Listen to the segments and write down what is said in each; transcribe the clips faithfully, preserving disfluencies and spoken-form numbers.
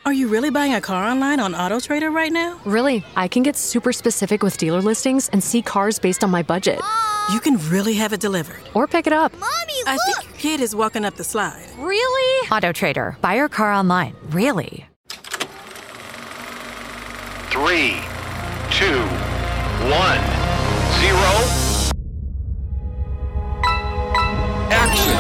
Are you really buying a car online on AutoTrader right now? Really, I can get super specific with dealer listings and see cars based on my budget. You can really have it delivered. Or pick it up. Mommy, look! I think your kid is walking up the slide. Really? AutoTrader. Buy your car online. Really? Three, two, one, zero. Action!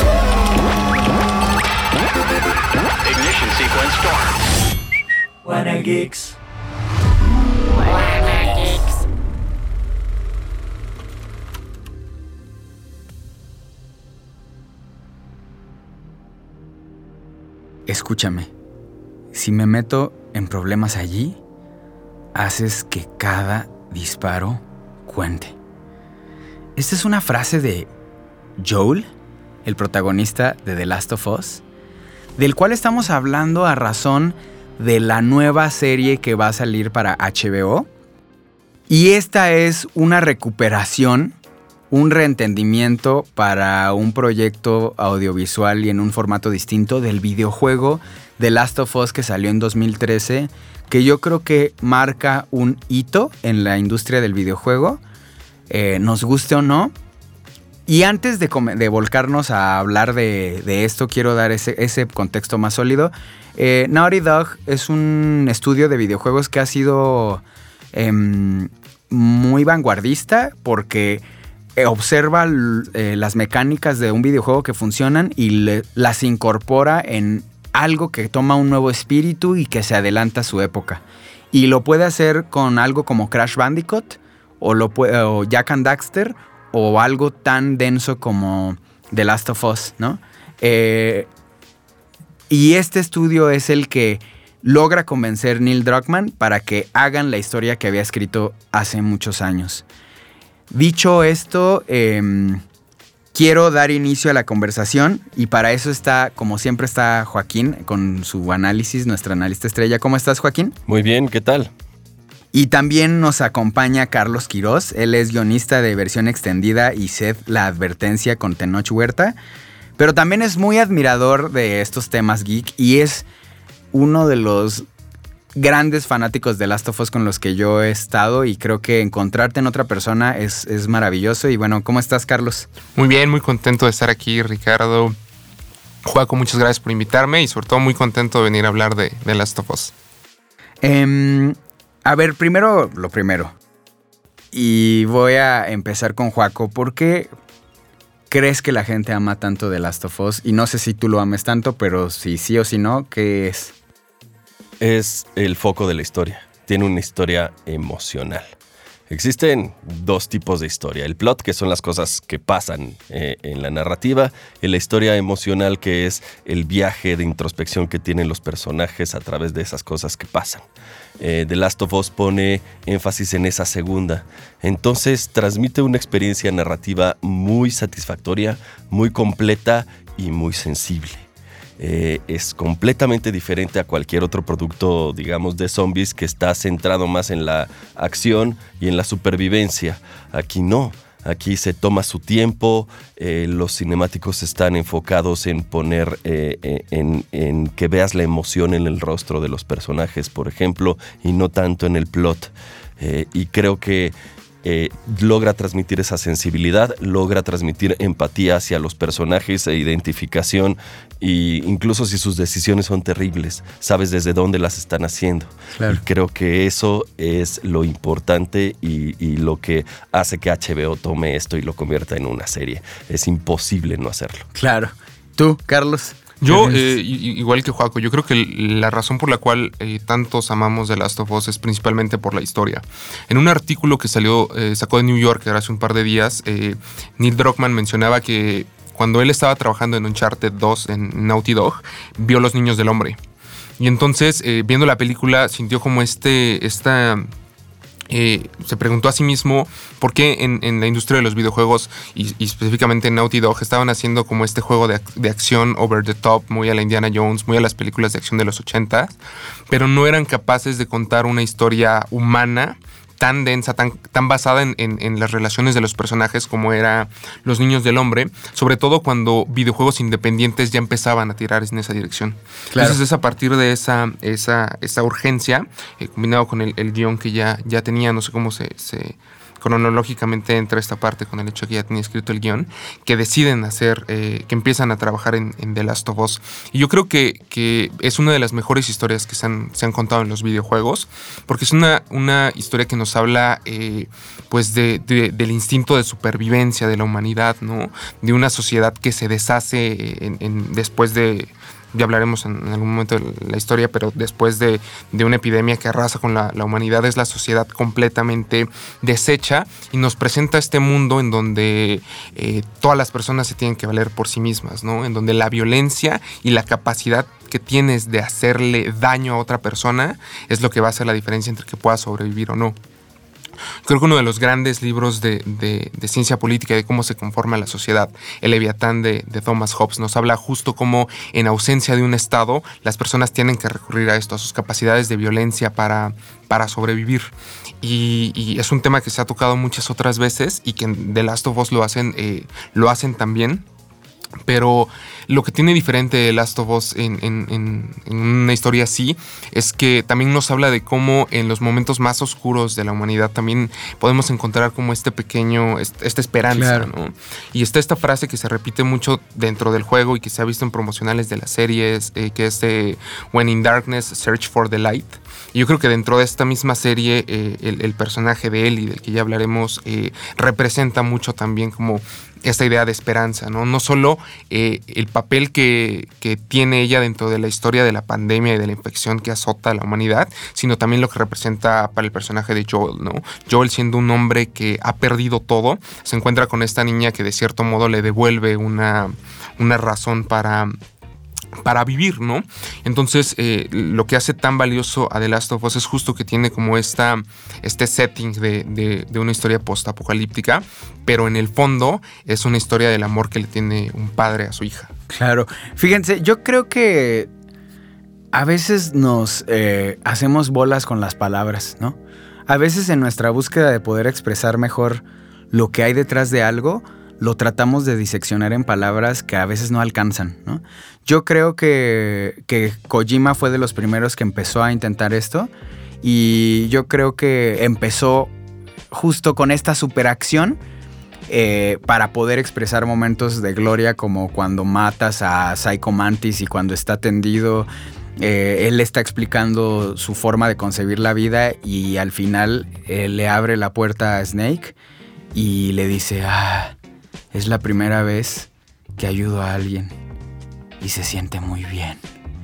Ignition sequence starts. Wanna Geeks. Wanna Geeks. Escúchame, si me meto en problemas allí, haces que cada disparo cuente. Esta es una frase de Joel, el protagonista de The Last of Us, del cual estamos hablando a razón de la nueva serie que va a salir para H B O. Y esta es una recuperación, un reentendimiento para un proyecto audiovisual y en un formato distinto del videojuego The Last of Us que salió en dos mil trece, que yo creo que marca un hito en la industria del videojuego, eh, nos guste o no. Y antes de, de volcarnos a hablar de, de esto, quiero dar ese, ese contexto más sólido. Eh, Naughty Dog es un estudio de videojuegos que ha sido eh, muy vanguardista porque observa eh, las mecánicas de un videojuego que funcionan y le, las incorpora en algo que toma un nuevo espíritu y que se adelanta a su época. Y lo puede hacer con algo como Crash Bandicoot o, lo puede, o Jak and Daxter o algo tan denso como The Last of Us, ¿no? Eh, y este estudio es el que logra convencer a Neil Druckmann para que hagan la historia que había escrito hace muchos años. Dicho esto, eh, quiero dar inicio a la conversación y para eso está, como siempre, está Joaquín con su análisis, nuestra analista estrella. ¿Cómo estás, Joaquín? Muy bien, ¿qué tal? Y también nos acompaña Carlos Quirós. Él es guionista de versión extendida y Sed la Advertencia con Tenoch Huerta. Pero también es muy admirador de estos temas geek y es uno de los grandes fanáticos de Last of Us con los que yo he estado y creo que encontrarte en otra persona es, es maravilloso. Y bueno, ¿cómo estás, Carlos? Muy bien, muy contento de estar aquí, Ricardo. Joaco, muchas gracias por invitarme y sobre todo muy contento de venir a hablar de, de Last of Us. Eh, a ver, primero lo primero. Y voy a empezar con Joaco. ¿Por qué crees que la gente ama tanto de Last of Us? Y no sé si tú lo ames tanto, pero si sí o si no, ¿qué es? Es el foco de la historia. Tiene una historia emocional. Existen dos tipos de historia. El plot, que son las cosas que pasan eh, en la narrativa, y la historia emocional, que es el viaje de introspección que tienen los personajes a través de esas cosas que pasan. Eh, The Last of Us pone énfasis en esa segunda. Entonces transmite una experiencia narrativa muy satisfactoria, muy completa y muy sensible. Eh, es completamente diferente a cualquier otro producto, digamos, de zombies que está centrado más en la acción y en la supervivencia. Aquí no, aquí se toma su tiempo, eh, los cinemáticos están enfocados en poner, eh, en, en que veas la emoción en el rostro de los personajes, por ejemplo, y no tanto en el plot. Eh, y creo que Eh, logra transmitir esa sensibilidad, logra transmitir empatía hacia los personajes e identificación, y incluso si sus decisiones son terribles, sabes desde dónde las están haciendo. Claro. Y creo que eso es lo importante y, y lo que hace que H B O tome esto y lo convierta en una serie. Es imposible no hacerlo. Claro. ¿Tú, Carlos? Yo, eh, igual que Joaco, yo creo que la razón por la cual eh, tantos amamos The Last of Us es principalmente por la historia. En un artículo que salió, eh, sacó de New Yorker hace un par de días, eh, Neil Druckmann mencionaba que cuando él estaba trabajando en Uncharted dos en Naughty Dog, vio Los Niños del Hombre. Y entonces, eh, viendo la película, sintió como este, esta... Eh, se preguntó a sí mismo por qué en, en la industria de los videojuegos y, y específicamente en Naughty Dog estaban haciendo como este juego de, de acción over the top, muy a la Indiana Jones, muy a las películas de acción de los ochenta, pero no eran capaces de contar una historia humana tan densa, tan, tan basada en, en, en las relaciones de los personajes como era Los Niños del Hombre, sobre todo cuando videojuegos independientes ya empezaban a tirar en esa dirección. Claro. Entonces es a partir de esa, esa, esa urgencia, eh, combinado con el, el guión que ya, ya tenía, no sé cómo se... se cronológicamente entra esta parte con el hecho de que ya tenía escrito el guión, que deciden hacer, eh, que empiezan a trabajar en, en The Last of Us. Y yo creo que, que es una de las mejores historias que se han, se han contado en los videojuegos, porque es una, una historia que nos habla eh, pues de, de, del instinto de supervivencia de la humanidad, ¿no? De una sociedad que se deshace en, en, después de... Ya hablaremos en algún momento de la historia, pero después de, de una epidemia que arrasa con la, la humanidad, es la sociedad completamente deshecha y nos presenta este mundo en donde eh, todas las personas se tienen que valer por sí mismas, ¿no? En donde la violencia y la capacidad que tienes de hacerle daño a otra persona es lo que va a hacer la diferencia entre que pueda sobrevivir o no. Creo que uno de los grandes libros de, de, de ciencia política y de cómo se conforma la sociedad, El Leviatán de, de Thomas Hobbes, nos habla justo cómo en ausencia de un Estado las personas tienen que recurrir a esto, a sus capacidades de violencia para, para sobrevivir. Y, y es un tema que se ha tocado muchas otras veces y que en The Last of Us lo hacen, eh, lo hacen también. Pero lo que tiene diferente The Last of Us en, en, en, en una historia así es que también nos habla de cómo en los momentos más oscuros de la humanidad también podemos encontrar como este pequeño, esta esperanza, claro, ¿no? Y está esta frase que se repite mucho dentro del juego y que se ha visto en promocionales de las series, eh, que es de When in Darkness, Search for the Light. Y yo creo que dentro de esta misma serie eh, el, el personaje de Ellie, del que ya hablaremos, eh, representa mucho también como esta idea de esperanza, ¿no? No solo eh, el papel que, que tiene ella dentro de la historia de la pandemia y de la infección que azota a la humanidad, sino también lo que representa para el personaje de Joel, ¿no? Joel, siendo un hombre que ha perdido todo, se encuentra con esta niña que de cierto modo le devuelve una, una razón para... para vivir, ¿no? Entonces, eh, lo que hace tan valioso a The Last of Us es justo que tiene como esta, este setting de, de, de una historia post-apocalíptica, pero en el fondo es una historia del amor que le tiene un padre a su hija. Claro. Fíjense, yo creo que a veces nos eh, hacemos bolas con las palabras, ¿no? A veces en nuestra búsqueda de poder expresar mejor lo que hay detrás de algo, lo tratamos de diseccionar en palabras que a veces no alcanzan, ¿no? Yo creo que, que Kojima fue de los primeros que empezó a intentar esto y yo creo que empezó justo con esta superacción eh, para poder expresar momentos de gloria como cuando matas a Psycho Mantis y cuando está tendido. Eh, él está explicando su forma de concebir la vida y al final eh, le abre la puerta a Snake y le dice, ah, es la primera vez que ayudo a alguien y se siente muy bien.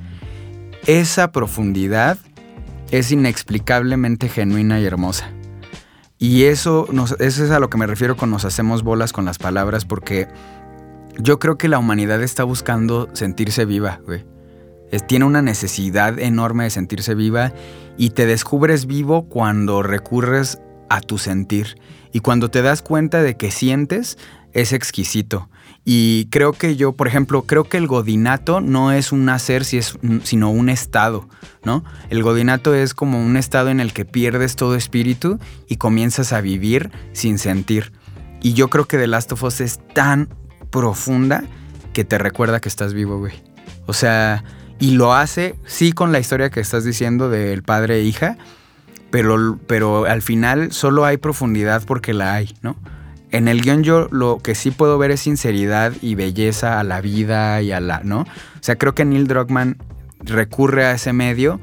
Esa profundidad es inexplicablemente genuina y hermosa. Y eso, nos, eso es a lo que me refiero con nos hacemos bolas con las palabras, porque yo creo que la humanidad está buscando sentirse viva, güey. Es, tiene una necesidad enorme de sentirse viva y te descubres vivo cuando recurres a tu sentir. Y cuando te das cuenta de que sientes, es exquisito. Y creo que yo, por ejemplo, creo que el godinato no es un nacer, sino un estado, ¿no? El godinato es como un estado en el que pierdes todo espíritu y comienzas a vivir sin sentir. Y yo creo que The Last of Us es tan profunda que te recuerda que estás vivo, güey. O sea, y lo hace, sí, con la historia que estás diciendo del padre e hija, pero, pero al final solo hay profundidad porque la hay, ¿no? En el guión yo lo que sí puedo ver es sinceridad y belleza a la vida y a la, ¿no? O sea, creo que Neil Druckmann recurre a ese medio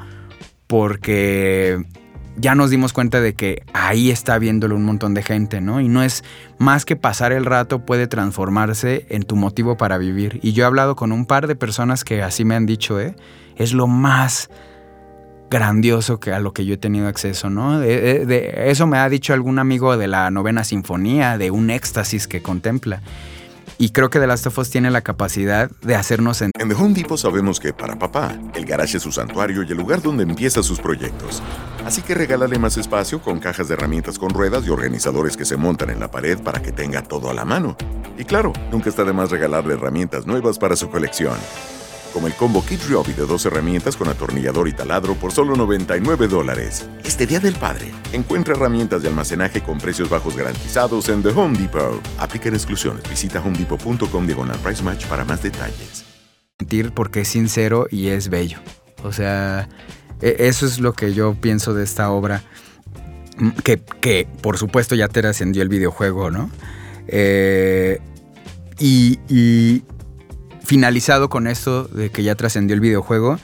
porque ya nos dimos cuenta de que ahí está viéndolo un montón de gente, ¿no? Y no es más que pasar el rato, puede transformarse en tu motivo para vivir. Y yo he hablado con un par de personas que así me han dicho, ¿eh? Es lo más grandioso que a lo que yo he tenido acceso, ¿no? De, de, de, eso me ha dicho algún amigo de la Novena Sinfonía, de un éxtasis que contempla. Y creo que The Last of Us tiene la capacidad de hacernos... En, en The Home Depot sabemos que para papá, el garage es su santuario y el lugar donde empieza sus proyectos. Así que regálale más espacio con cajas de herramientas con ruedas y organizadores que se montan en la pared para que tenga todo a la mano. Y claro, nunca está de más regalarle herramientas nuevas para su colección. como el combo Kit Ryobi de dos herramientas con atornillador y taladro por solo noventa y nueve dólares. Este Día del Padre, encuentra herramientas de almacenaje con precios bajos garantizados en The Home Depot. Aplican exclusiones. Visita homedepot.com diagonal price match para más detalles. Porque es sincero y es bello. O sea, eso es lo que yo pienso de esta obra. Que, que por supuesto ya trascendió el videojuego, ¿no? Eh, y, y finalizado con esto de que ya trascendió el videojuego,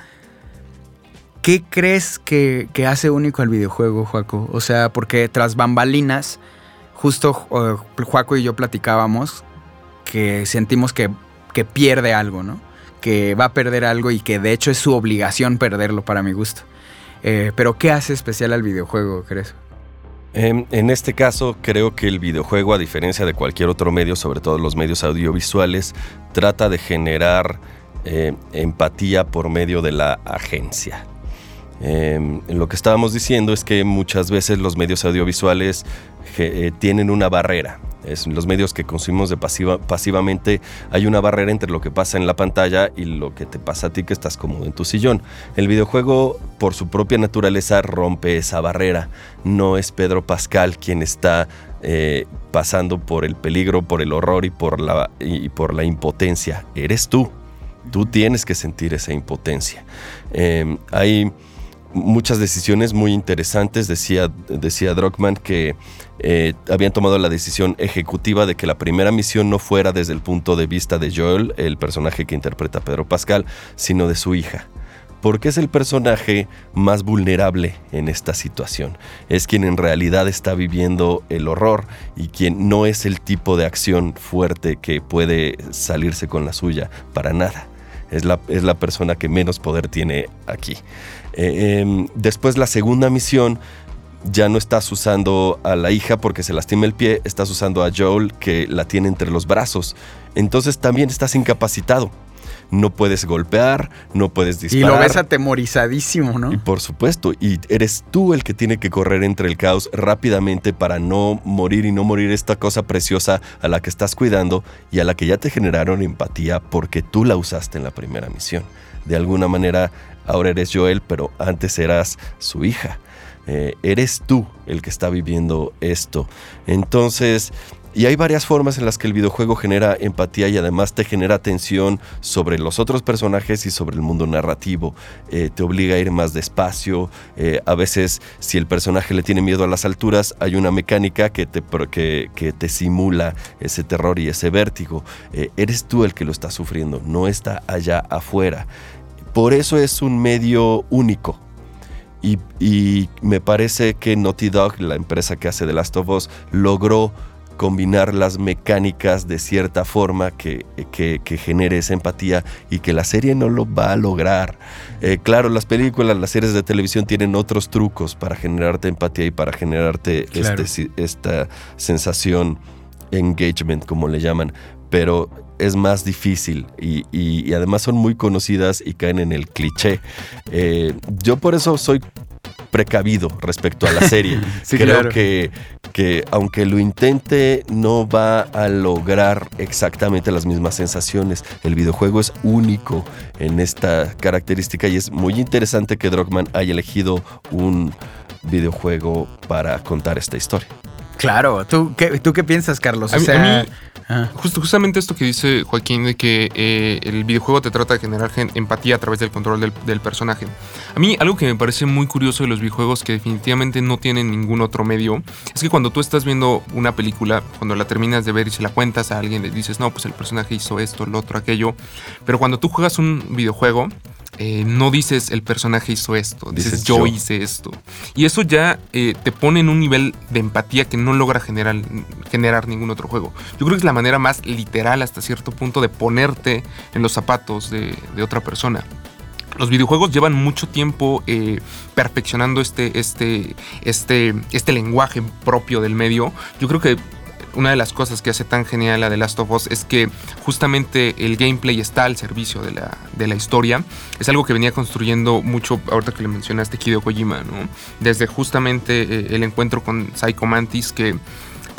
¿qué crees que, que hace único al videojuego, Joaco? O sea, porque tras bambalinas, justo uh, Joaco y yo platicábamos que sentimos que, que pierde algo, ¿no? Que va a perder algo y que de hecho es su obligación perderlo para mi gusto. Eh, pero ¿qué hace especial al videojuego, crees? En, en este caso, creo que el videojuego, a diferencia de cualquier otro medio, sobre todo los medios audiovisuales, trata de generar eh, empatía por medio de la agencia. Eh, lo que estábamos diciendo es que muchas veces los medios audiovisuales eh, tienen una barrera. Es, los medios que consumimos de pasiva, pasivamente, hay una barrera entre lo que pasa en la pantalla y lo que te pasa a ti que estás cómodo en tu sillón. El videojuego, por su propia naturaleza, rompe esa barrera. No es Pedro Pascal quien está eh, pasando por el peligro, por el horror y por la, y por la impotencia. Eres tú. Tú tienes que sentir esa impotencia. Eh, hay muchas decisiones muy interesantes. Decía, decía Druckmann que eh, habían tomado la decisión ejecutiva de que la primera misión no fuera desde el punto de vista de Joel, el personaje que interpreta a Pedro Pascal, sino de su hija. Porque es el personaje más vulnerable en esta situación. Es quien en realidad está viviendo el horror y quien no es el tipo de acción fuerte que puede salirse con la suya para nada. Es la, es la persona que menos poder tiene aquí. Eh, eh, después, la segunda misión, ya no estás usando a la hija porque se lastima el pie, estás usando a Joel, que la tiene entre los brazos. Entonces también estás incapacitado. No puedes golpear, no puedes disparar. Y lo ves atemorizadísimo, ¿no? Y por supuesto, y eres tú el que tiene que correr entre el caos rápidamente para no morir y no morir esta cosa preciosa a la que estás cuidando y a la que ya te generaron empatía porque tú la usaste en la primera misión. De alguna manera, ahora eres Joel, pero antes eras su hija. Eh, eres tú el que está viviendo esto. Entonces, y hay varias formas en las que el videojuego genera empatía y además te genera tensión sobre los otros personajes y sobre el mundo narrativo. Eh, te obliga a ir más despacio. Eh, a veces, si el personaje le tiene miedo a las alturas, hay una mecánica que te, que, que te simula ese terror y ese vértigo. Eh, eres tú el que lo está sufriendo, no está allá afuera. Por eso es un medio único. Y, y me parece que Naughty Dog, la empresa que hace The Last of Us, logró combinar las mecánicas de cierta forma que, que, que genere esa empatía y que la serie no lo va a lograr. Eh, claro, las películas, las series de televisión tienen otros trucos para generarte empatía y para generarte claro. este, esta sensación, engagement, como le llaman, pero es más difícil y, y, y además son muy conocidas y caen en el cliché. Eh, yo por eso soy precavido respecto a la serie. Sí, Creo claro. que, que aunque lo intente, no va a lograr exactamente las mismas sensaciones. El videojuego es único en esta característica y es muy interesante que Druckmann haya elegido un videojuego para contar esta historia. Claro, ¿tú qué, tú qué piensas, Carlos? O a sea, mí, a mí ah. justo, justamente esto que dice Joaquín de que eh, el videojuego te trata de generar empatía a través del control del, del personaje. A mí algo que me parece muy curioso de los videojuegos que definitivamente no tienen ningún otro medio es que cuando tú estás viendo una película, cuando la terminas de ver y se la cuentas a alguien, le dices, no, pues el personaje hizo esto, lo otro, aquello. Pero cuando tú juegas un videojuego, Eh, no dices el personaje hizo esto, dices, dices yo, yo hice esto. Y eso ya eh, te pone en un nivel de empatía que no logra generar, generar ningún otro juego. Yo creo que es la manera más literal hasta cierto punto de ponerte en los zapatos de, de otra persona. Los videojuegos llevan mucho tiempo eh, perfeccionando este, este, este, este lenguaje propio del medio. Yo creo que una de las cosas que hace tan genial a The Last of Us es que justamente el gameplay está al servicio de la, de la historia. Es algo que venía construyendo mucho, ahorita que le mencionaste, Hideo Kojima, ¿no? Desde justamente eh, el encuentro con Psycho Mantis, que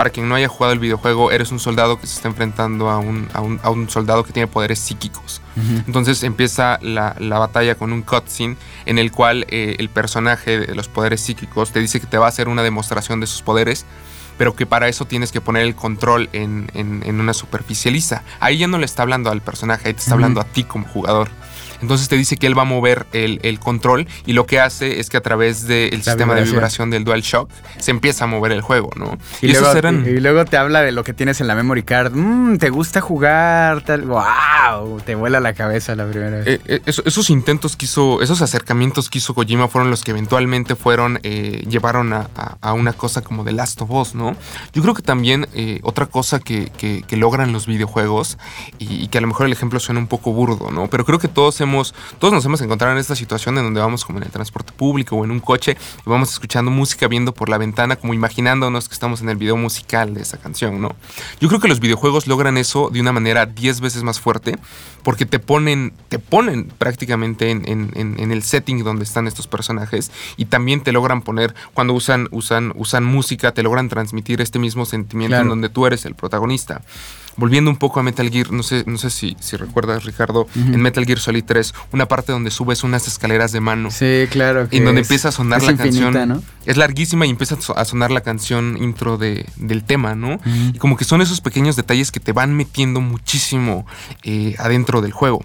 Para quien no haya jugado el videojuego, eres un soldado que se está enfrentando a un, a un, a un soldado que tiene poderes psíquicos. Uh-huh. Entonces empieza la, la batalla con un cutscene en el cual eh, el personaje de los poderes psíquicos te dice que te va a hacer una demostración de sus poderes, pero que para eso tienes que poner el control en, en, en una superficie lisa. Ahí ya no le está hablando al personaje, ahí te está uh-huh. hablando a ti como jugador. Entonces te dice que él va a mover el, el control y lo que hace es que a través del sistema vibración. de vibración del DualShock se empieza a mover el juego, ¿no? Y, y, luego, eran... y, y luego te habla de lo que tienes en la memory card. Mm, ¿te gusta jugar? Tal. ¡Wow! Te vuela la cabeza la primera vez. Eh, eh, esos, esos intentos que hizo, esos acercamientos que hizo Kojima fueron los que eventualmente fueron, eh, llevaron a, a, a una cosa como The Last of Us, ¿no? Yo creo que también eh, otra cosa que, que, que logran los videojuegos y, y que a lo mejor el ejemplo suena un poco burdo, ¿no? Pero creo que todos hemos Todos nos hemos encontrado en esta situación en donde vamos como en el transporte público o en un coche y vamos escuchando música, viendo por la ventana, como imaginándonos que estamos en el video musical de esa canción, ¿no? Yo creo que los videojuegos logran eso de una manera diez veces más fuerte porque te ponen, te ponen prácticamente en, en, en el setting donde están estos personajes y también te logran poner, cuando usan, usan, usan música, te logran transmitir este mismo sentimiento claro. en donde tú eres el protagonista. Volviendo un poco a Metal Gear, no sé, no sé si, si recuerdas, Ricardo, uh-huh. en Metal Gear Solid tres, una parte donde subes unas escaleras de mano. Sí, claro. En donde es, empieza a sonar la infinita, canción. ¿no? Es larguísima y empieza a sonar la canción intro de, del tema, ¿no? Uh-huh. Y como que son esos pequeños detalles que te van metiendo muchísimo eh, adentro del juego.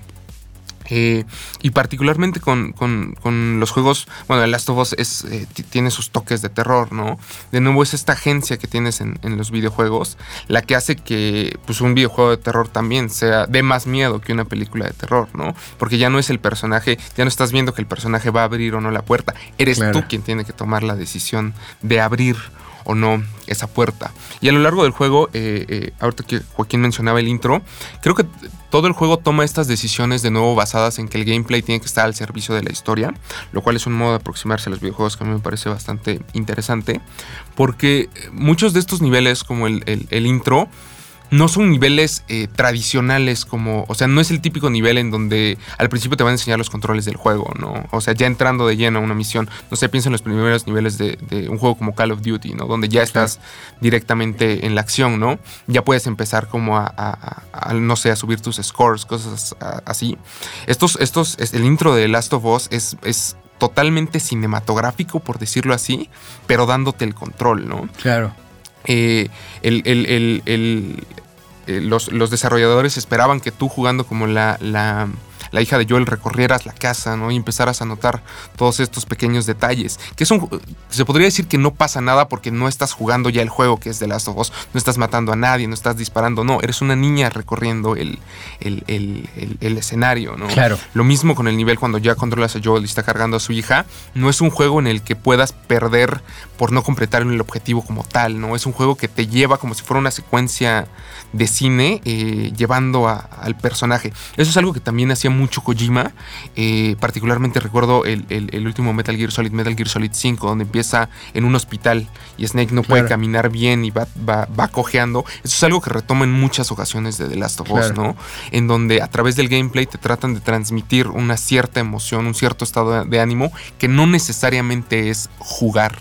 Eh, y particularmente con, con, con los juegos, bueno, el Last of Us es, eh, t- tiene sus toques de terror, ¿no? De nuevo es esta agencia que tienes en, en los videojuegos la que hace que pues, un videojuego de terror también sea dé más miedo que una película de terror, ¿no? Porque ya no es el personaje, ya no estás viendo que el personaje va a abrir o no la puerta, eres claro. tú quien tiene que tomar la decisión de abrir o no esa puerta. Y a lo largo del juego, eh, eh, ahorita que Joaquín mencionaba el intro, creo que todo el juego toma estas decisiones de nuevo basadas en que el gameplay tiene que estar al servicio de la historia, lo cual es un modo de aproximarse a los videojuegos que a mí me parece bastante interesante, porque muchos de estos niveles, como el, el, el intro, no son niveles eh, tradicionales como... O sea, no es el típico nivel en donde al principio te van a enseñar los controles del juego, ¿no? O sea, ya entrando de lleno a una misión. No sé, piensa en los primeros niveles de, de un juego como Call of Duty, ¿no? Donde ya estás claro. directamente en la acción, ¿no? Ya puedes empezar como a, a, a, a no sé, a subir tus scores, cosas a, así. Estos, estos, el intro de Last of Us es... es totalmente cinematográfico, por decirlo así, pero dándote el control, ¿no? Claro. Eh, el, el, el, el, el, los, los desarrolladores esperaban que tú jugando como la, la, la hija de Joel recorrieras la casa, ¿no? Y empezaras a notar todos estos pequeños detalles. Que es un, se podría decir que no pasa nada porque no estás jugando ya el juego que es The Last of Us. No estás matando a nadie, no estás disparando. No, eres una niña recorriendo el, el, el, el, el escenario, ¿no? Claro. Lo mismo con el nivel cuando ya controlas a Joel y está cargando a su hija. No es un juego en el que puedas perder por no completar el objetivo como tal, ¿no? Es un juego que te lleva como si fuera una secuencia de cine eh, llevando a, al personaje. Eso es algo que también hacía mucho Kojima. Eh, particularmente recuerdo el, el, el último Metal Gear Solid, Metal Gear Solid cinco, donde empieza en un hospital y Snake no puede claro. caminar bien y va, va, va cojeando. Eso es algo que retoma en muchas ocasiones de The Last of Us, claro. ¿no? En donde a través del gameplay te tratan de transmitir una cierta emoción, un cierto estado de, de ánimo que no necesariamente es jugar.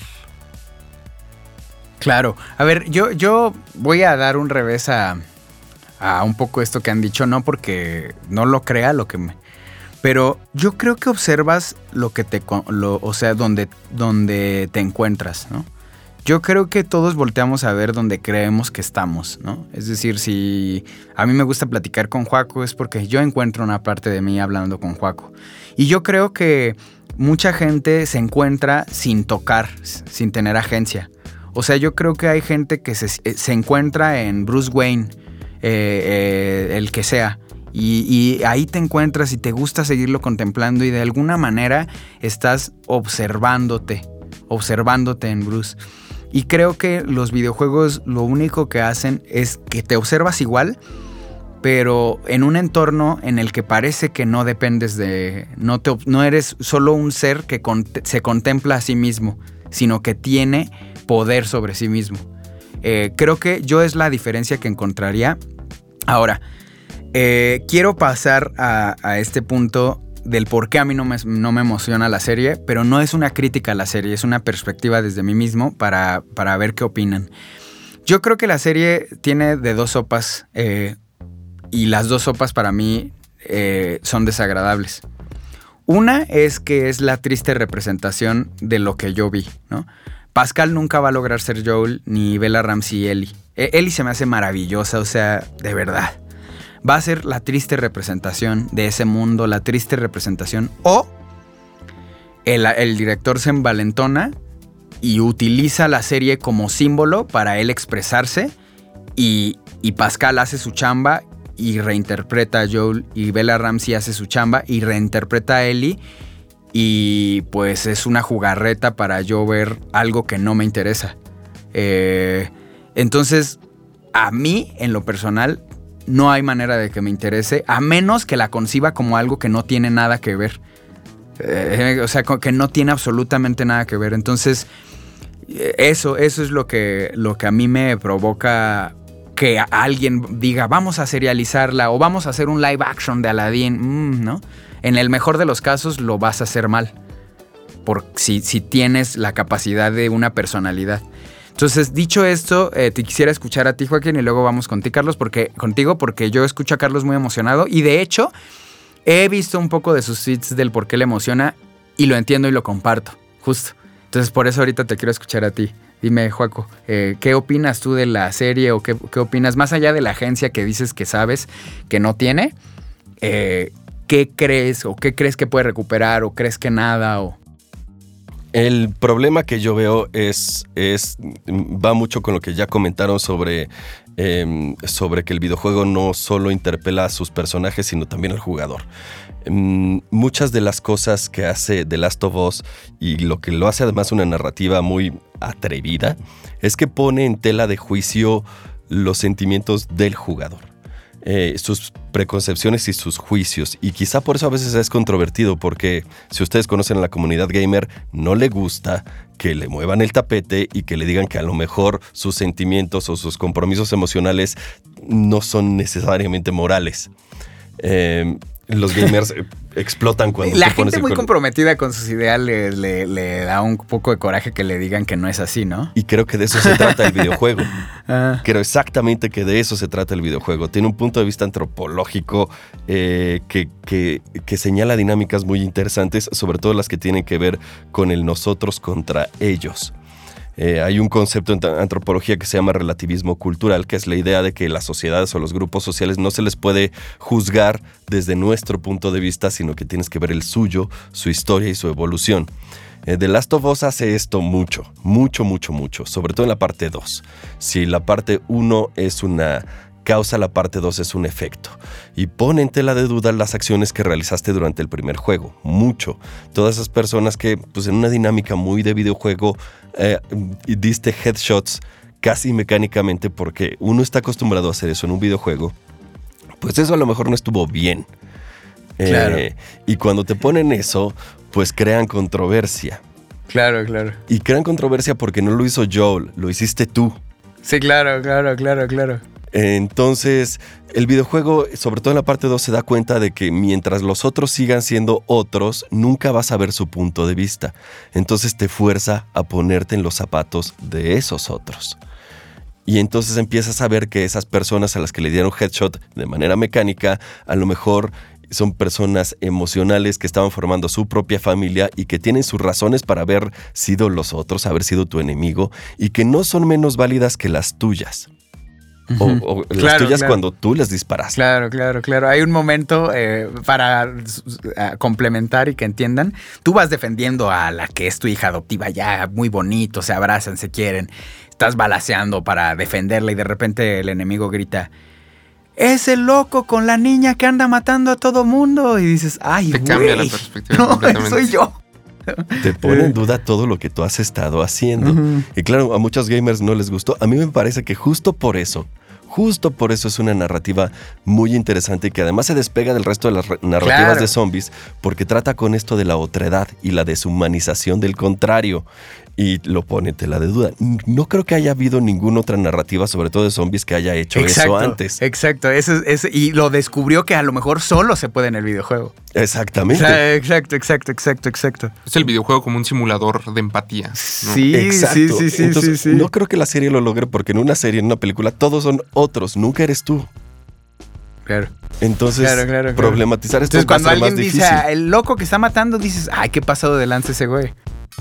Claro. A ver, yo, yo voy a dar un revés a, a un poco esto que han dicho, no porque no lo crea, lo que me... Pero yo creo que observas lo que te... Lo, o sea, donde, donde te encuentras, ¿no? Yo creo que todos volteamos a ver donde creemos que estamos, ¿no? Es decir, si a mí me gusta platicar con Joaco es porque yo encuentro una parte de mí hablando con Joaco. Y yo creo que mucha gente se encuentra sin tocar, sin tener agencia. O sea, yo creo que hay gente que se, se encuentra en Bruce Wayne, eh, eh, el que sea. Y, y ahí te encuentras y te gusta seguirlo contemplando y de alguna manera estás observándote, observándote en Bruce. Y creo que los videojuegos lo único que hacen es que te observas igual, pero en un entorno en el que parece que no dependes de... No, te, no eres solo un ser que con, se contempla a sí mismo, sino que tiene poder sobre sí mismo. Eh, creo que yo es la diferencia que encontraría. Ahora, eh, quiero pasar a, a este punto del por qué a mí no me, no me emociona la serie, pero no es una crítica a la serie, es una perspectiva desde mí mismo para, para ver qué opinan. Yo creo que la serie tiene de dos sopas eh, y las dos sopas para mí eh, son desagradables. Una es que es la triste representación de lo que yo vi, ¿no? Pascal nunca va a lograr ser Joel, ni Bella Ramsey Ellie. Eh, Ellie se me hace maravillosa, o sea, de verdad. Va a ser la triste representación de ese mundo, la triste representación. O el, el director se envalentona y utiliza la serie como símbolo para él expresarse y, y Pascal hace su chamba y reinterpreta a Joel y Bella Ramsey hace su chamba y reinterpreta a Ellie y pues es una jugarreta para yo ver algo que no me interesa. Eh, entonces, a mí, en lo personal, no hay manera de que me interese, a menos que la conciba como algo que no tiene nada que ver. Eh, o sea, que no tiene absolutamente nada que ver. Entonces, eso, eso es lo que, lo que a mí me provoca que alguien diga, vamos a serializarla o vamos a hacer un live action de Aladdin, mm, ¿no? En el mejor de los casos lo vas a hacer mal, por, si, si tienes la capacidad de una personalidad. Entonces, dicho esto, eh, te quisiera escuchar a ti, Joaquín, y luego vamos con ti, Carlos, porque, contigo, porque yo escucho a Carlos muy emocionado y de hecho he visto un poco de sus tweets del por qué le emociona y lo entiendo y lo comparto, justo. Entonces, por eso ahorita te quiero escuchar a ti. Dime, Joaco, eh, ¿qué opinas tú de la serie o qué, qué opinas? Más allá de la agencia que dices que sabes que no tiene, eh, ¿qué crees o qué crees que puede recuperar o crees que nada? O... El problema que yo veo es, es va mucho con lo que ya comentaron sobre, eh, sobre que el videojuego no solo interpela a sus personajes, sino también al jugador. Um, muchas de las cosas que hace The Last of Us y lo que lo hace además una narrativa muy atrevida es que pone en tela de juicio los sentimientos del jugador. Eh, sus preconcepciones y sus juicios, y quizá por eso a veces es controvertido, porque si ustedes conocen a la comunidad gamer, no le gusta que le muevan el tapete y que le digan que a lo mejor sus sentimientos o sus compromisos emocionales no son necesariamente morales. Eh, los gamers explotan cuando la te pones gente muy con... comprometida con sus ideales le, le da un poco de coraje que le digan que no es así, ¿no? Y creo que de eso se trata el videojuego. Ah. Creo exactamente que de eso se trata el videojuego. Tiene un punto de vista antropológico eh, que, que, que señala dinámicas muy interesantes, sobre todo las que tienen que ver con el nosotros contra ellos. Eh, hay un concepto en antropología que se llama relativismo cultural, que es la idea de que las sociedades o los grupos sociales no se les puede juzgar desde nuestro punto de vista, sino que tienes que ver el suyo, su historia y su evolución. Eh, The Last of Us hace esto mucho, mucho, mucho, mucho, sobre todo en la parte dos. Si la parte uno es una causa, la parte dos es un efecto. Y pone en tela de duda las acciones que realizaste durante el primer juego. Mucho. Todas esas personas que, pues en una dinámica muy de videojuego, eh, diste headshots casi mecánicamente porque uno está acostumbrado a hacer eso en un videojuego. Pues eso a lo mejor no estuvo bien. Claro. Eh, y cuando te ponen eso, pues crean controversia. Claro, claro. Y crean controversia porque no lo hizo Joel, lo hiciste tú. Sí, claro, claro, claro, claro. Entonces, el videojuego, sobre todo en la parte dos, se da cuenta de que mientras los otros sigan siendo otros, nunca vas a ver su punto de vista. Entonces te fuerza a ponerte en los zapatos de esos otros. Y entonces empiezas a ver que esas personas a las que le dieron headshot de manera mecánica, a lo mejor son personas emocionales que estaban formando su propia familia y que tienen sus razones para haber sido los otros, haber sido tu enemigo, y que no son menos válidas que las tuyas. Uh-huh. O, o las claro, tuyas claro. cuando tú les disparas. Claro, claro, claro. Hay un momento eh, para uh, complementar y que entiendan. Tú vas defendiendo a la que es tu hija adoptiva, ya muy bonito, se abrazan, se quieren. Estás balaceando para defenderla y de repente el enemigo grita: ¡es el loco con la niña que anda matando a todo mundo! Y dices, ¡ay, güey! Te cambia la perspectiva no, completamente. soy yo. Te pone en duda todo lo que tú has estado haciendo. Uh-huh. Y claro, a muchos gamers no les gustó. A mí me parece que justo por eso, justo por eso es una narrativa muy interesante que además se despega del resto de las re- narrativas Claro. de zombies porque trata con esto de la otredad y la deshumanización del contrario y lo pone en tela de duda. No creo que haya habido ninguna otra narrativa, sobre todo de zombies, que haya hecho eso antes. Exacto, eso, es- eso- y lo descubrió que a lo mejor solo se puede en el videojuego. Exactamente. O sea, exacto, exacto, exacto, exacto. Es el videojuego como un simulador de empatía, ¿no? Sí, Exacto. sí, sí, sí, Entonces, sí, sí. no creo que la serie lo logre porque en una serie, en una película, todos son otros, nunca eres tú. Claro. Entonces, Claro, claro, claro. problematizar esto Entonces, va a cuando ser más alguien dice, difícil. "Ah, el loco que está matando", dices, ay, qué pasado de lance ese güey.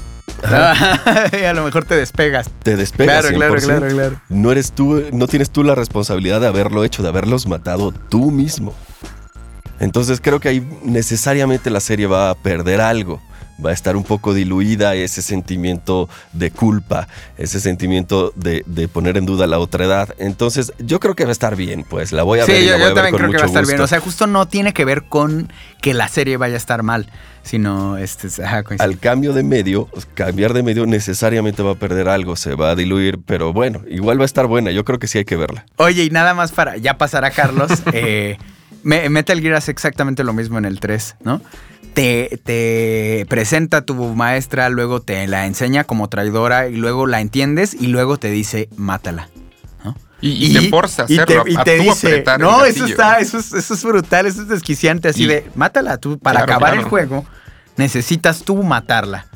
Y a lo mejor te despegas. Te despegas Claro, claro, cien por ciento. claro, claro. No eres tú, no tienes tú la responsabilidad de haberlo hecho, de haberlos matado tú mismo. Entonces creo que ahí necesariamente la serie va a perder algo. Va a estar un poco diluida ese sentimiento de culpa, ese sentimiento de, de poner en duda la otredad. Entonces yo creo que va a estar bien, pues la voy a Sí, ver y yo, la voy yo a ver también con creo que mucho va a estar gusto. bien. O sea, justo no tiene que ver con que la serie vaya a estar mal, sino este, ajá, coincido. Al cambio de medio, cambiar de medio necesariamente va a perder algo, se va a diluir, pero bueno, igual va a estar buena. Yo creo que sí hay que verla. Oye, y nada más para ya pasar a Carlos, eh, Me- Metal Gear hace exactamente lo mismo en el tres, ¿no? Te, te presenta a tu maestra, luego te la enseña como traidora y luego la entiendes y luego te dice, mátala. ¿no? Y, y te forza a y hacerlo, te- y a, a te tú dice, apretar el no, eso gatillo. está, eso es, eso es brutal, eso es desquiciante, así Y- de, mátala tú, para Claro, acabar claro. el juego, necesitas tú matarla.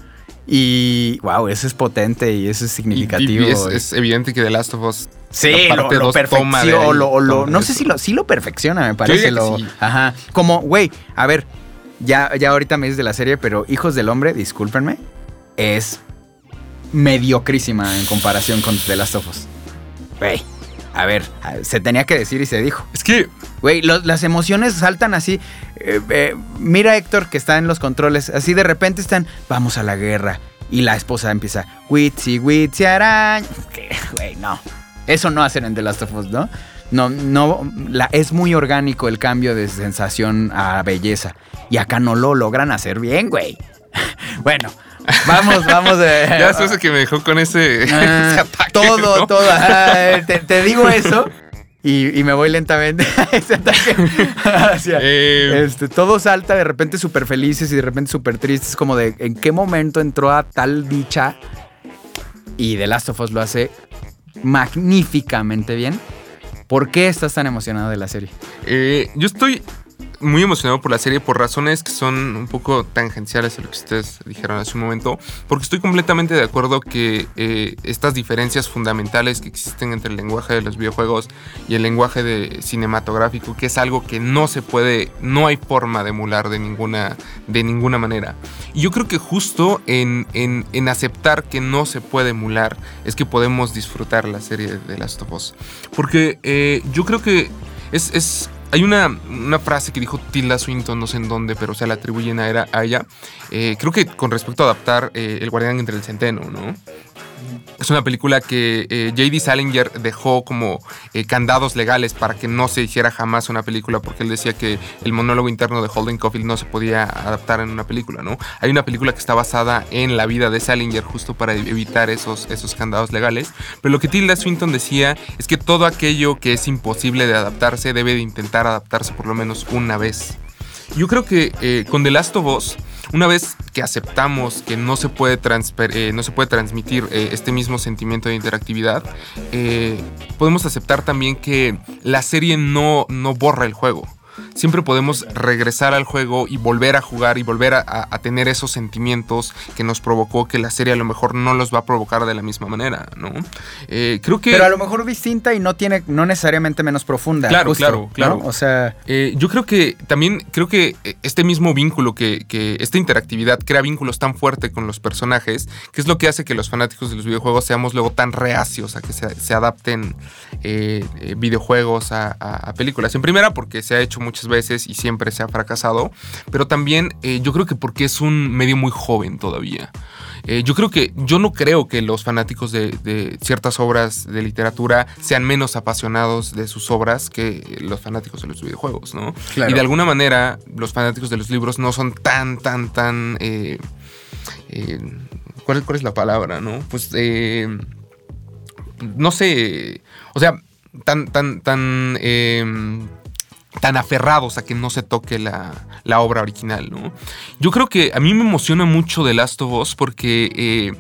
Y, wow, eso es potente y eso es Y- significativo. y es, es evidente que The Last of Us Sí, la lo, parte lo dos toma de perfecciona, ahí, o lo, o lo- toma no de sé eso. si lo, sí lo perfecciona, me diría parece. que Lo, sí. Ajá. Como, güey, a ver, ya, ya ahorita me dices de la serie, pero Hijos del Hombre, discúlpenme, es mediocrísima en comparación con The Last of Us. Güey, a ver, se tenía que decir y se dijo. Es que Güey, lo- las emociones saltan así. Eh, eh, mira a Héctor que está en los controles, así de repente están, vamos a la guerra. Y la esposa empieza, Witsi, Witsi, araña. ¿Qué? Güey, no. Eso no hacen en The Last of Us, ¿no? No, no, la, es muy orgánico el cambio de sensación a belleza. Y acá no lo logran hacer bien, güey. Bueno, vamos, vamos. Eh, ya es eso que me dejó con ese, ah, ese ataque. todo, ¿no? todo. ajá, te, te digo eso y, y me voy lentamente a ese ataque. Hacia- Eh, este, todo salta de repente súper felices y de repente súper tristes. Como de en qué momento entró a tal dicha. Y The Last of Us lo hace magníficamente bien. ¿Por qué estás tan emocionado de la serie? Eh, yo estoy muy emocionado por la serie por razones que son un poco tangenciales a lo que ustedes dijeron hace un momento, porque estoy completamente de acuerdo que eh, estas diferencias fundamentales que existen entre el lenguaje de los videojuegos y el lenguaje de cinematográfico, que es algo que no se puede, no hay forma de emular de ninguna, de ninguna manera. Y yo creo que justo en, en, en aceptar que no se puede emular es que podemos disfrutar la serie de The Last of Us. Porque eh, yo creo que es... es Hay una, una frase que dijo Tilda Swinton, no sé en dónde, pero se la atribuyen a, era- a ella. Eh, creo que con respecto a adaptar eh, El Guardián entre el Centeno, ¿no? Es una película que eh, J D Salinger dejó como eh, candados legales para que no se hiciera jamás una película, porque él decía que el monólogo interno de Holden Caulfield no se podía adaptar en una película, ¿no? Hay una película que está basada en la vida de Salinger justo para evitar esos, esos candados legales, pero lo que Tilda Swinton decía es que todo aquello que es imposible de adaptarse debe de intentar adaptarse por lo menos una vez. Yo creo que eh, con The Last of Us, una vez que aceptamos que no se puede, transfer- eh, no se puede transmitir eh, este mismo sentimiento de interactividad, eh, podemos aceptar también que la serie no, no borra el juego. Siempre podemos regresar al juego y volver a jugar y volver a, a, a tener esos sentimientos que nos provocó, que la serie a lo mejor no los va a provocar de la misma manera, ¿no? Eh, creo que... Pero a lo mejor distinta y no tiene, no necesariamente menos profunda. Claro, justo, claro, claro. ¿no? O sea, Eh, yo creo que también, creo que este mismo vínculo, que, que esta interactividad crea vínculos tan fuertes con los personajes, que es lo que hace que los fanáticos de los videojuegos seamos luego tan reacios a que se, se adapten eh, eh, videojuegos a, a, a películas. En primera, porque se ha hecho muchas veces y siempre se ha fracasado, pero también eh, yo creo que porque es un medio muy joven todavía. Eh, yo creo que, yo no creo que los fanáticos de, de ciertas obras de literatura sean menos apasionados de sus obras que los fanáticos de los videojuegos, ¿no? Claro. Y de alguna manera, los fanáticos de los libros no son tan, tan, tan... Eh, eh, ¿cuál, ¿Cuál es la palabra, no? Pues, eh, no sé, o sea... tan, tan, tan, eh, tan aferrados a que no se toque la, la obra original, ¿no? Yo creo que a mí me emociona mucho The Last of Us porque... Eh,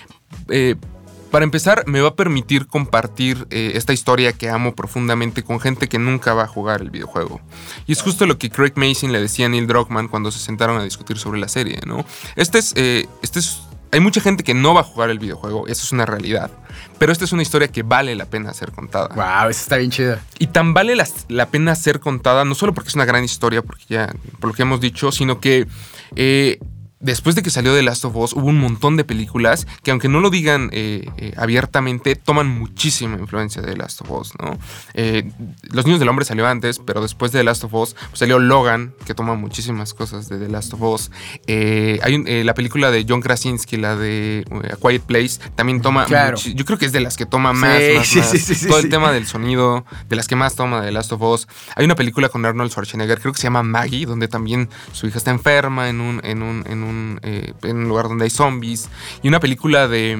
eh, Para empezar, me va a permitir compartir eh, esta historia que amo profundamente con gente que nunca va a jugar el videojuego. Y es justo lo que Craig Mazin le decía a Neil Druckmann cuando se sentaron a discutir sobre la serie, ¿no? Este es, eh, este es, hay mucha gente que no va a jugar el videojuego, eso es una realidad. Pero esta es una historia que vale la pena ser contada. Wow, eso está bien chido. Y tan vale la, la pena ser contada, no solo porque es una gran historia, porque ya, por lo que hemos dicho, sino que... Eh, Después de que salió The Last of Us, hubo un montón de películas que, aunque no lo digan eh, eh, abiertamente, toman muchísima influencia de The Last of Us, ¿no? Eh, Los Niños del Hombre salió antes, pero después de The Last of Us pues salió Logan, que toma muchísimas cosas de The Last of Us. Eh, hay un, eh, la película de John Krasinski, la de uh, A Quiet Place, también toma... Claro. Muchi- yo creo que es de las que toma más, Sí, más, sí, más. sí, sí, sí, Todo sí. el tema del sonido, de las que más toma de The Last of Us. Hay una película con Arnold Schwarzenegger, creo que se llama Maggie, donde también su hija está enferma en un... En un, en un eh, en un lugar donde hay zombies, y una película de,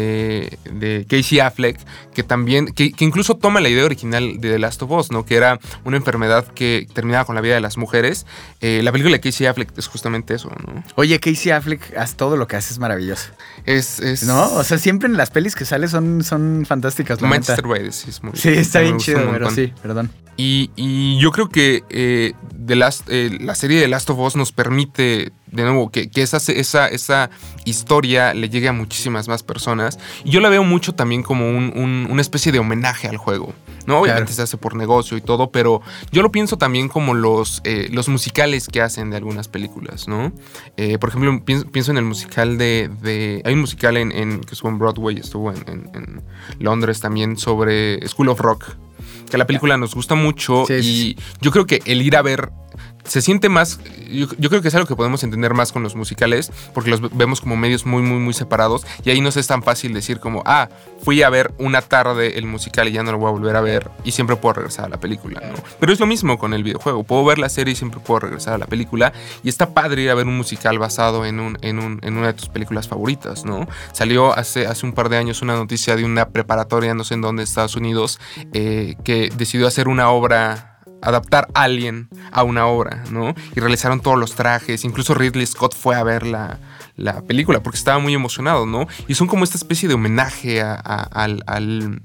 de, de Casey Affleck que también, que, que incluso toma la idea original de The Last of Us, ¿no? Que era una enfermedad que terminaba con la vida de las mujeres. Eh, la película de Casey Affleck es justamente eso, ¿no? Oye, Casey Affleck, haz todo lo que hace es maravilloso. Es, es ¿No? O sea, siempre en las pelis que sale son, son fantásticas. La Manchester neta. by the Sea es muy... Sí, está me bien gusta chido, un pero montón. sí, perdón. Y, y yo creo que eh, The Last, eh, la serie de Last of Us nos permite, de nuevo, que, que esa, esa, esa historia le llegue a muchísimas más personas. Y yo la veo mucho también como un, un, una especie de homenaje al juego, ¿no? Obviamente Claro. se hace por negocio y todo, pero yo lo pienso también como los, eh, los musicales que hacen de algunas películas, ¿no? Eh, por ejemplo, pienso, pienso en el musical de, de... Hay un musical en, en, que estuvo en Broadway, estuvo en, en, en Londres también, sobre School of Rock, que la película nos gusta mucho. Sí, y sí. yo creo que el ir a ver se siente más, yo, yo creo que es algo que podemos entender más con los musicales, porque los vemos como medios muy, muy, muy separados, y ahí no es tan fácil decir como, ah, fui a ver una tarde el musical y ya no lo voy a volver a ver, y siempre puedo regresar a la película, ¿no? Pero es lo mismo con el videojuego, puedo ver la serie y siempre puedo regresar a la película, y está padre ir a ver un musical basado en, un, en, un, en una de tus películas favoritas, ¿no? Salió hace, hace un par de años una noticia de una preparatoria, no sé en dónde, Estados Unidos, eh, que decidió hacer una obra, adaptar Alien a una obra, ¿no? Y realizaron todos los trajes. Incluso Ridley Scott fue a ver la, la película porque estaba muy emocionado, ¿no? Y son como esta especie de homenaje a, a, al, al,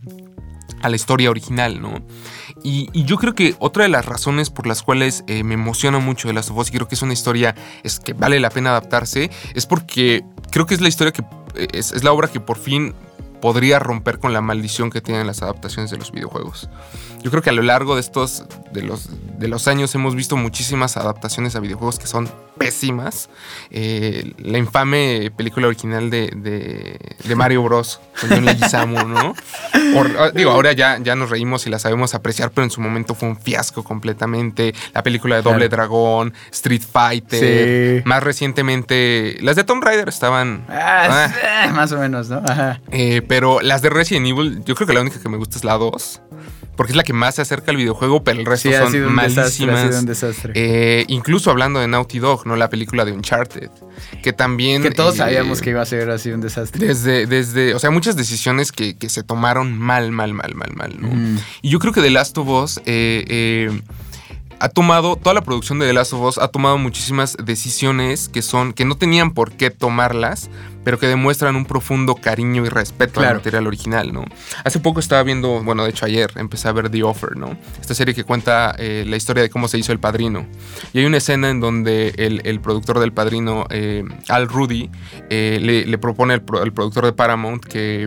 a la historia original, ¿no? Y, y yo creo que otra de las razones por las cuales eh, me emociona mucho The Last of Us, y creo que es una historia es que vale la pena adaptarse, es porque creo que es la historia que es, es la obra que por fin podría romper con la maldición que tienen las adaptaciones de los videojuegos. Yo creo que a lo largo de estos de los, de los años hemos visto muchísimas adaptaciones a videojuegos que son pésimas. Eh, la infame película original de, de, de Mario Bros. Con John Leguizamo, ¿no? Por, digo, ahora ya, ya nos reímos y la sabemos apreciar, pero en su momento fue un fiasco completamente. La película de Doble Claro. Dragón, Street Fighter. Sí. Más recientemente, las de Tomb Raider estaban... Ah, ah, sí, más o menos, ¿no? Ajá. eh, pero las de Resident Evil, yo creo que la única que me gusta es la dos. Porque es la que más se acerca al videojuego, pero el resto Sí, ha son sido un desastre, malísimas. ha sido un desastre. Eh, incluso hablando de Naughty Dog, ¿no? La película de Uncharted. Que también. Que todos eh, sabíamos que iba a ser así un desastre. Desde, desde, o sea, muchas decisiones que, que se tomaron mal, mal, mal, mal, mal, ¿no? Mm. Y yo creo que The Last of Us eh, eh, ha tomado, toda la producción de The Last of Us ha tomado muchísimas decisiones que son, que no tenían por qué tomarlas, pero que demuestran un profundo cariño y respeto Claro. al material original, ¿no? Hace poco estaba viendo, bueno, de hecho ayer empecé a ver The Offer, ¿no? Esta serie que cuenta eh, la historia de cómo se hizo El Padrino. Y hay una escena en donde el, el productor del Padrino, eh, Al Rudy, eh, le, le propone al, pro, al productor de Paramount que...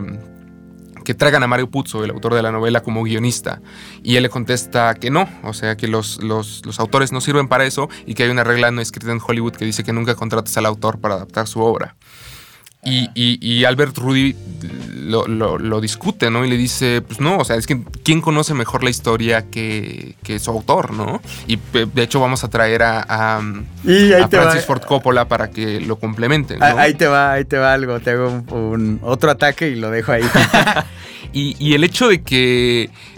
que traigan a Mario Puzo, el autor de la novela, como guionista. Y él le contesta que no, o sea, que los, los, los autores no sirven para eso y que hay una regla no escrita en Hollywood que dice que nunca contrates al autor para adaptar su obra. Y, y, y Albert Rudy lo, lo, lo discute, ¿no? Y le dice, pues no, o sea, es que ¿quién conoce mejor la historia que, que su autor, ¿no? Y de hecho vamos a traer a, a, Y ahí a te Francis va. Ford Coppola para que lo complementen, ¿no? Ah, Ahí te va, ahí te va algo. Te hago un, un otro ataque y lo dejo ahí. Y, y el hecho de que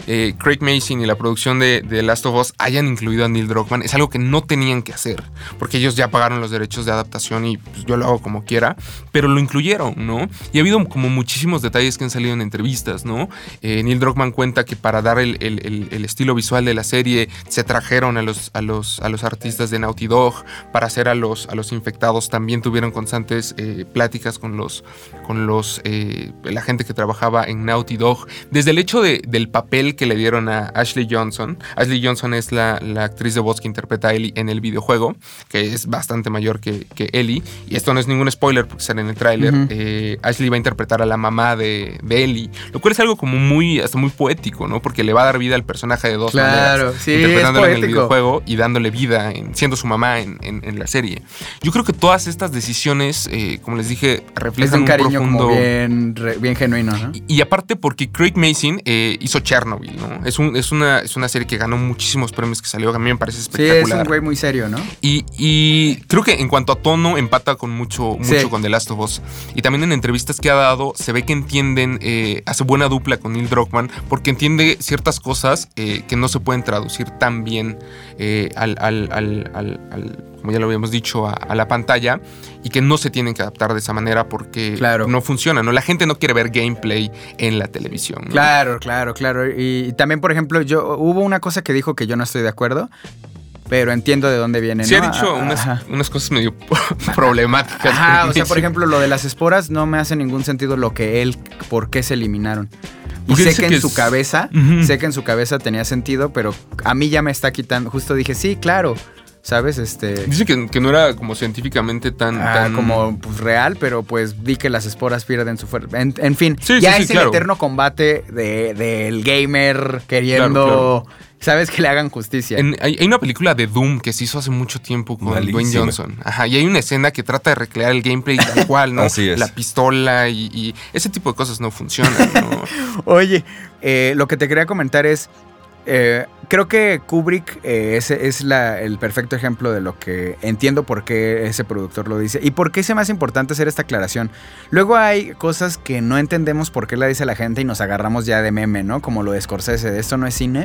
eh, Craig Mazin y la producción de, de Last of Us hayan incluido a Neil Druckmann es algo que no tenían que hacer, porque ellos ya pagaron los derechos de adaptación y pues, yo lo hago como quiera, pero lo incluyeron, ¿no? Y ha habido como muchísimos detalles que han salido en entrevistas, ¿no? Eh, Neil Druckmann cuenta que para dar el, el, el, el estilo visual de la serie se trajeron a los, a los, a los artistas de Naughty Dog. Para hacer a los, a los infectados también tuvieron constantes eh, pláticas con los, con los eh, la gente que trabajaba en Naughty Dog. Desde el hecho de, del papel que le dieron a Ashley Johnson. Ashley Johnson es la, la actriz de voz que interpreta a Ellie en el videojuego, que es bastante mayor que, que Ellie. Y esto no es ningún spoiler porque sale en el tráiler. Uh-huh. eh, Ashley va a interpretar a la mamá de, de Ellie, lo cual es algo como muy, hasta muy poético, ¿no? Porque le va a dar vida al personaje de dos claro, maneras. Sí, interpretándolo en el videojuego y dándole vida, en, siendo su mamá en, en, en la serie. Yo creo que todas estas decisiones, eh, como les dije, reflejan es un, un cariño profundo... como bien, bien genuino, ¿no? Y, y aparte porque Craig Mazin eh, hizo Chernobyl, ¿no? Es, un, es, una, es una serie que ganó muchísimos premios, que salió, que a mí me parece espectacular. Sí, es un güey muy serio, ¿no? Y, y creo que en cuanto a tono empata con mucho, mucho sí. con The Last of Us. Y también en entrevistas que ha dado se ve que entienden, eh, hace buena dupla con Neil Druckmann, porque entiende ciertas cosas eh, que no se pueden traducir tan bien eh, al, al, al, al, al, como ya lo habíamos dicho, a, a la pantalla, y que no se tienen que adaptar de esa manera porque claro. no funciona, ¿no? La gente no quiere ver gameplay en la televisión, ¿no? Claro, claro, claro. Y, y también, por ejemplo, yo hubo una cosa que dijo que yo no estoy de acuerdo, pero entiendo de dónde viene, sí, ¿no? ha dicho unas, unas cosas medio problemáticas. Ajá, o sea, por ejemplo, lo de las esporas no me hace ningún sentido lo que él, por qué se eliminaron. Y sé que, que en es... su cabeza, uh-huh. sé que en su cabeza tenía sentido, pero a mí ya me está quitando. Justo dije, sí, claro, ¿sabes? Este... Dice que, que no era como científicamente tan... Ah, tan... como pues, real, pero pues vi que las esporas pierden su fuerza. En, en fin, sí, ya sí, es sí, el claro. eterno combate del de gamer queriendo... Claro, claro. ¿Sabes? Que le hagan justicia. En, hay, hay una película de Doom que se hizo hace mucho tiempo con Malísima. Dwayne Johnson. Ajá, y hay una escena que trata de recrear el gameplay tal cual, ¿no? Así es. La pistola y, y ese tipo de cosas no funcionan, ¿no? Oye, eh, lo que te quería comentar es... Eh, creo que Kubrick eh, es, es la, el perfecto ejemplo de lo que entiendo por qué ese productor lo dice y por qué es más importante hacer esta aclaración. Luego hay cosas que no entendemos por qué la dice la gente y nos agarramos ya de meme, ¿no? Como lo de Scorsese, de esto no es cine.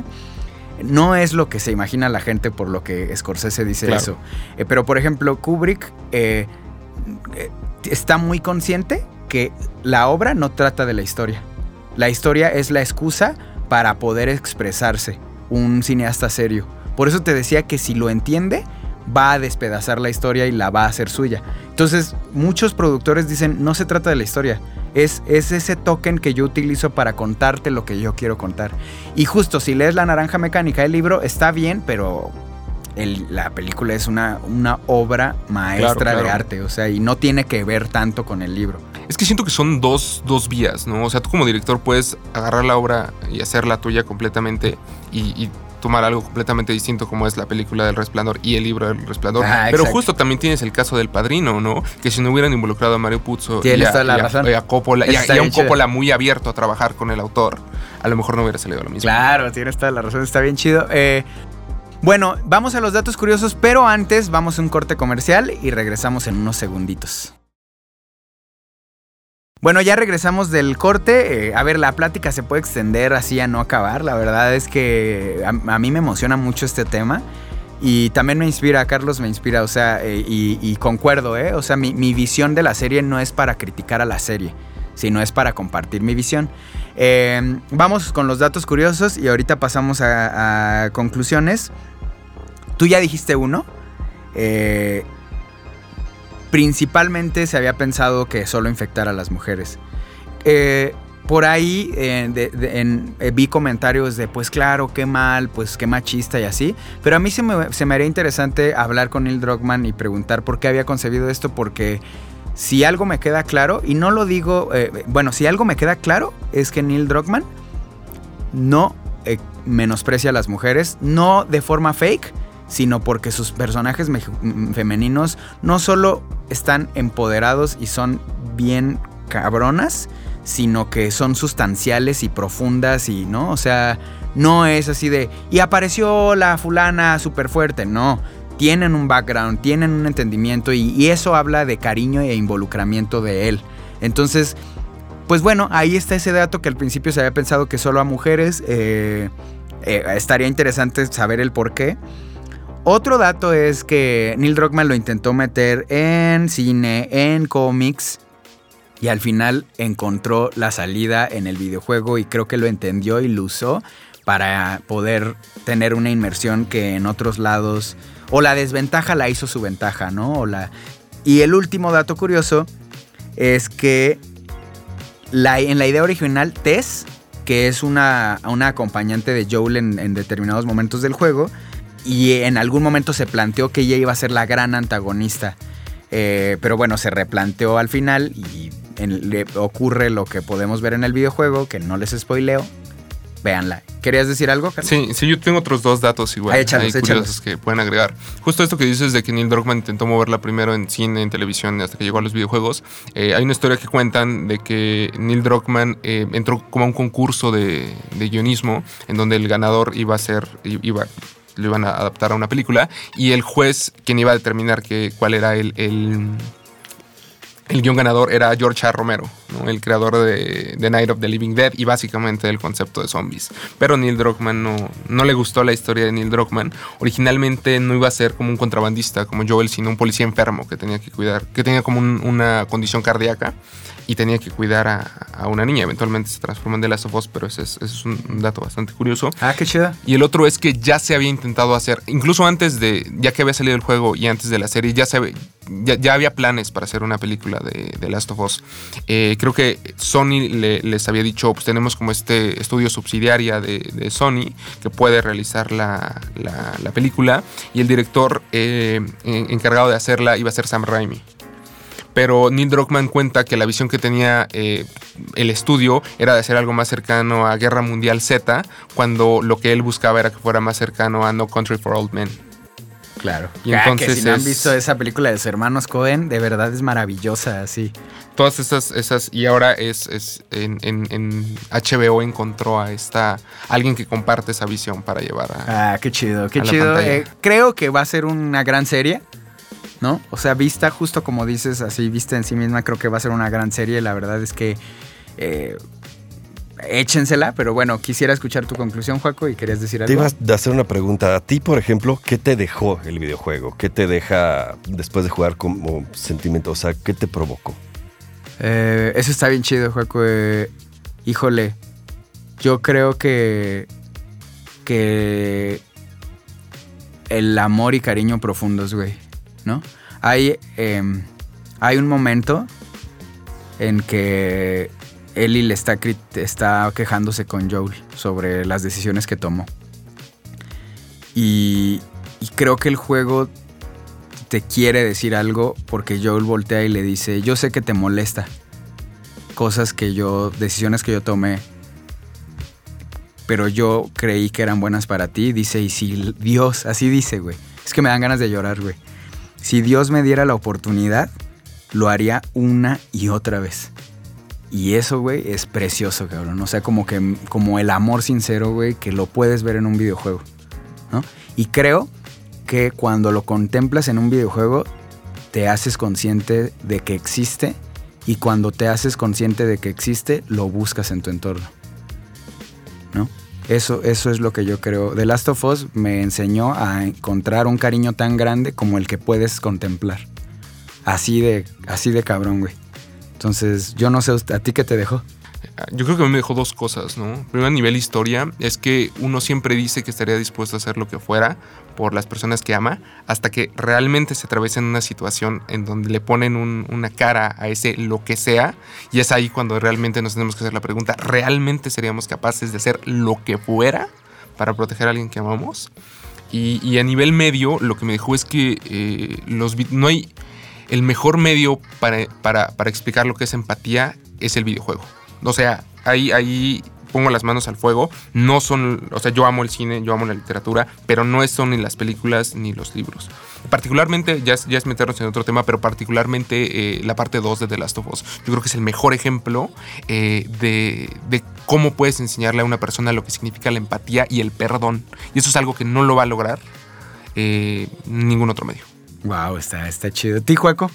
No es lo que se imagina la gente por lo que Scorsese dice claro. eso. Eh, pero, por ejemplo, Kubrick eh, eh, está muy consciente que la obra no trata de la historia. La historia es la excusa para poder expresarse un cineasta serio. Por eso te decía que si lo entiende, va a despedazar la historia y la va a hacer suya. Entonces, muchos productores dicen, no se trata de la historia. Es, es ese token que yo utilizo para contarte lo que yo quiero contar. Y justo, si lees La Naranja Mecánica, el libro está bien, pero el, la película es una, una obra maestra claro, claro. de arte. O sea, y no tiene que ver tanto con el libro. Es que siento que son dos, dos vías, ¿no? O sea, tú como director puedes agarrar la obra y hacerla tuya completamente y, y tomar algo completamente distinto como es la película del Resplandor y el libro del Resplandor. Ah, pero justo también tienes el caso del Padrino, ¿no? Que si no hubieran involucrado a Mario Puzo y a, toda la y, a, razón. y a Coppola, y a, y a un Coppola muy abierto a trabajar con el autor, a lo mejor no hubiera salido lo mismo. Claro, tienes toda la razón, está bien chido. Eh, bueno, vamos a los datos curiosos, pero antes vamos a un corte comercial y regresamos en unos segunditos. Bueno, ya regresamos del corte. Eh, a ver, la plática se puede extender así a no acabar. La verdad es que a, a mí me emociona mucho este tema. Y también me inspira, Carlos me inspira, o sea, eh, y, y concuerdo, ¿eh? O sea, mi, mi visión de la serie no es para criticar a la serie, sino es para compartir mi visión. Eh, vamos con los datos curiosos y ahorita pasamos a, a conclusiones. Tú ya dijiste uno. Eh... Principalmente se había pensado que solo infectara a las mujeres. Eh, por ahí eh, de, de, en, eh, vi comentarios de, pues claro, qué mal, pues qué machista y así. Pero a mí se me, se me haría interesante hablar con Neil Druckmann y preguntar por qué había concebido esto, porque si algo me queda claro, y no lo digo, eh, bueno, si algo me queda claro es que Neil Druckmann no eh, menosprecia a las mujeres, no de forma fake, sino porque sus personajes me- femeninos no solo están empoderados y son bien cabronas, sino que son sustanciales y profundas y, ¿no? O sea, no es así de, y apareció la fulana súper fuerte, no. Tienen un background, tienen un entendimiento y, y eso habla de cariño e involucramiento de él. Entonces, pues bueno, ahí está ese dato que al principio se había pensado que solo a mujeres. Eh, eh, estaría interesante saber el por qué. Otro dato es que Neil Druckmann lo intentó meter en cine, en cómics, y al final encontró la salida en el videojuego y creo que lo entendió y lo usó para poder tener una inmersión que en otros lados, o la desventaja la hizo su ventaja, ¿no? O la... Y el último dato curioso es que la, en la idea original, Tess, que es una, una acompañante de Joel en, en determinados momentos del juego, y en algún momento se planteó que ella iba a ser la gran antagonista. Eh, pero bueno, se replanteó al final y en, le ocurre lo que podemos ver en el videojuego, que no les spoileo. Véanla. ¿Querías decir algo, Carlos? Sí, sí, yo tengo otros dos datos igual. Ah, échalos, hay curiosos échalos. que pueden agregar. Justo esto que dices de que Neil Druckmann intentó moverla primero en cine, en televisión, hasta que llegó a los videojuegos. Eh, hay una historia que cuentan de que Neil Druckmann eh, entró como a un concurso de, de guionismo en donde el ganador iba a ser... iba lo iban a adaptar a una película, y el juez, quien iba a determinar que, cuál era el, el, el guión ganador, era George A. Romero, ¿no? El creador de, de Night of the Living Dead y básicamente el concepto de zombies. Pero Neil Druckmann no, no le gustó la historia de Neil Druckmann. Originalmente no iba a ser como un contrabandista como Joel, sino un policía enfermo que tenía que cuidar, que tenía como un, una condición cardíaca y tenía que cuidar a, a una niña. Eventualmente se transformó en The Last of Us, pero ese es, ese es un dato bastante curioso. Ah, qué chido. Y el otro es que ya se había intentado hacer, incluso antes de, ya que había salido el juego y antes de la serie, ya, se, ya, ya había planes para hacer una película de The Last of Us. Eh, creo que Sony le, les había dicho, pues tenemos como este estudio subsidiaria de, de Sony que puede realizar la, la, la película, y el director eh, encargado de hacerla iba a ser Sam Raimi. Pero Neil Druckmann cuenta que la visión que tenía eh, el estudio era de hacer algo más cercano a Guerra Mundial Z, cuando lo que él buscaba era que fuera más cercano a No Country for Old Men. Claro. Y ah, entonces que si no han es- visto esa película de los hermanos Coen, de verdad es maravillosa, así. Todas esas, esas y ahora es, es en, en, en H B O encontró a esta alguien que comparte esa visión para llevar a... Ah, qué chido, qué a la chido. pantalla. Eh, creo que va a ser una gran serie, ¿no? O sea, vista justo como dices, así vista en sí misma, creo que va a ser una gran serie. La verdad es que eh, échensela, pero bueno, quisiera escuchar tu conclusión, Joaco, y querías decir algo. Te ibas a hacer una pregunta. A ti, por ejemplo, ¿qué te dejó el videojuego? ¿Qué te deja después de jugar como sentimiento? O sea, ¿qué te provocó? Eh, eso está bien chido, Joaco. Eh, híjole, yo creo que que el amor y cariño profundos, güey, ¿no? Hay, eh, hay un momento en que Ellie le está, crit- está quejándose con Joel sobre las decisiones que tomó. Y, y creo que el juego te quiere decir algo porque Joel voltea y le dice, yo sé que te molesta cosas que yo, decisiones que yo tomé, pero yo creí que eran buenas para ti. Dice, y si Dios, así dice, güey, es que me dan ganas de llorar, güey. Si Dios me diera la oportunidad, lo haría una y otra vez. Y eso, güey, es precioso, cabrón. O sea, como que como el amor sincero, güey, que lo puedes ver en un videojuego, ¿no? Y creo que cuando lo contemplas en un videojuego, te haces consciente de que existe, y cuando te haces consciente de que existe, lo buscas en tu entorno, ¿no? Eso, eso es lo que yo creo. The Last of Us me enseñó a encontrar un cariño tan grande como el que puedes contemplar. Así de, así de cabrón, güey. Entonces, yo no sé, ¿a ti qué te dejó? Yo creo que a mí me dejó dos cosas, ¿no? Primero, a nivel historia, es que uno siempre dice que estaría dispuesto a hacer lo que fuera por las personas que ama, hasta que realmente se atraviesa en una situación en donde le ponen un, una cara a ese lo que sea, y es ahí cuando realmente nos tenemos que hacer la pregunta, ¿realmente seríamos capaces de hacer lo que fuera para proteger a alguien que amamos? Y, y a nivel medio, lo que me dejó es que eh, los vi- no hay... El mejor medio para, para, para explicar lo que es empatía es el videojuego. O sea, ahí, ahí pongo las manos al fuego. No son, o sea, yo amo el cine, yo amo la literatura, pero no son ni las películas ni los libros. Particularmente, ya es, ya es meternos en otro tema, pero particularmente eh, la parte dos de The Last of Us. Yo creo que es el mejor ejemplo eh, de, de cómo puedes enseñarle a una persona lo que significa la empatía y el perdón. Y eso es algo que no lo va a lograr eh, ningún otro medio. Wow, está, está chido. ¿Ti, Juaco?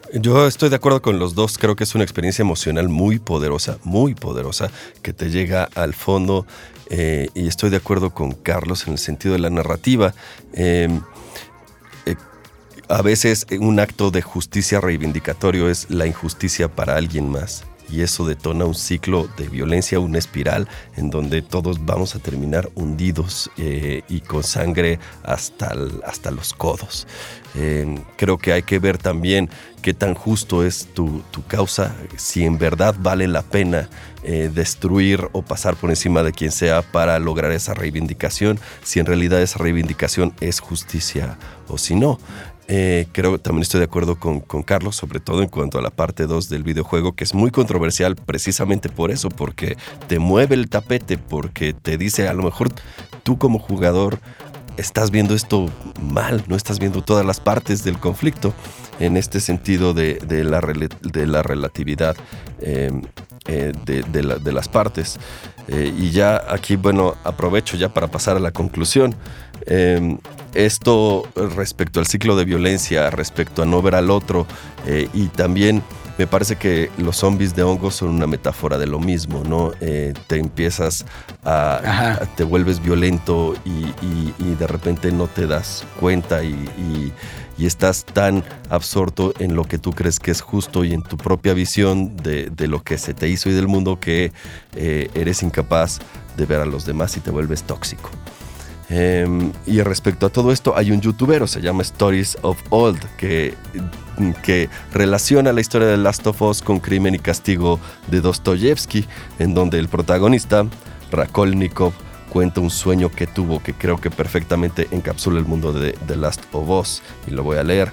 Yo estoy de acuerdo con los dos. Creo que es una experiencia emocional muy poderosa, muy poderosa, que te llega al fondo. Eh, y estoy de acuerdo con Carlos en el sentido de la narrativa. Eh, eh, a veces un acto de justicia reivindicatorio es la injusticia para alguien más. Y eso detona un ciclo de violencia, una espiral en donde todos vamos a terminar hundidos eh, y con sangre hasta, el, hasta los codos. Eh, creo que hay que ver también qué tan justo es tu, tu causa, si en verdad vale la pena eh, destruir o pasar por encima de quien sea para lograr esa reivindicación, si en realidad esa reivindicación es justicia o si no. Eh, creo que también estoy de acuerdo con, con Carlos, sobre todo en cuanto a la parte dos del videojuego, que es muy controversial precisamente por eso, porque te mueve el tapete, porque te dice, a lo mejor tú como jugador estás viendo esto mal, no estás viendo todas las partes del conflicto, en este sentido de, de, la, de la relatividad eh, eh, de, de, la, de las partes. Eh, y ya aquí, bueno, aprovecho ya para pasar a la conclusión. Eh, esto respecto al ciclo de violencia, respecto a no ver al otro, eh, y también me parece que los zombies de hongos son una metáfora de lo mismo, ¿no? Eh, te empiezas a, a, te vuelves violento y, y, y de repente no te das cuenta y, y, y estás tan absorto en lo que tú crees que es justo y en tu propia visión de, de lo que se te hizo y del mundo que eh, eres incapaz de ver a los demás y te vuelves tóxico. Um, y respecto a todo esto hay un youtuber, se llama Stories of Old, que, que relaciona la historia de Last of Us con Crimen y Castigo de Dostoyevsky, en donde el protagonista, Rakolnikov, cuenta un sueño que tuvo que creo que perfectamente encapsula el mundo de The Last of Us, y lo voy a leer.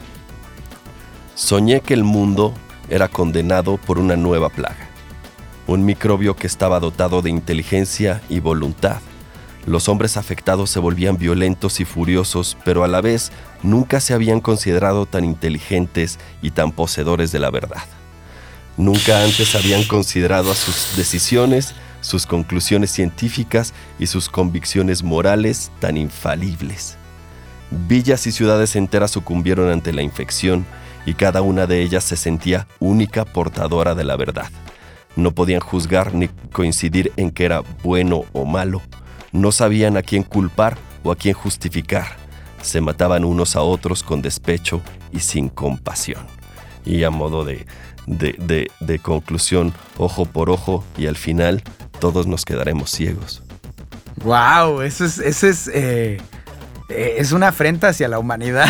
Soñé que el mundo era condenado por una nueva plaga, un microbio que estaba dotado de inteligencia y voluntad. Los hombres afectados se volvían violentos y furiosos, pero a la vez nunca se habían considerado tan inteligentes y tan poseedores de la verdad. Nunca antes habían considerado a sus decisiones, sus conclusiones científicas y sus convicciones morales tan infalibles. Villas y ciudades enteras sucumbieron ante la infección y cada una de ellas se sentía única portadora de la verdad. No podían juzgar ni coincidir en que era bueno o malo. No sabían a quién culpar o a quién justificar. Se mataban unos a otros con despecho y sin compasión. Y a modo de, de, de, de conclusión, ojo por ojo, y al final todos nos quedaremos ciegos. ¡Wow! Eso es, eso es, eh, eh, es una afrenta hacia la humanidad.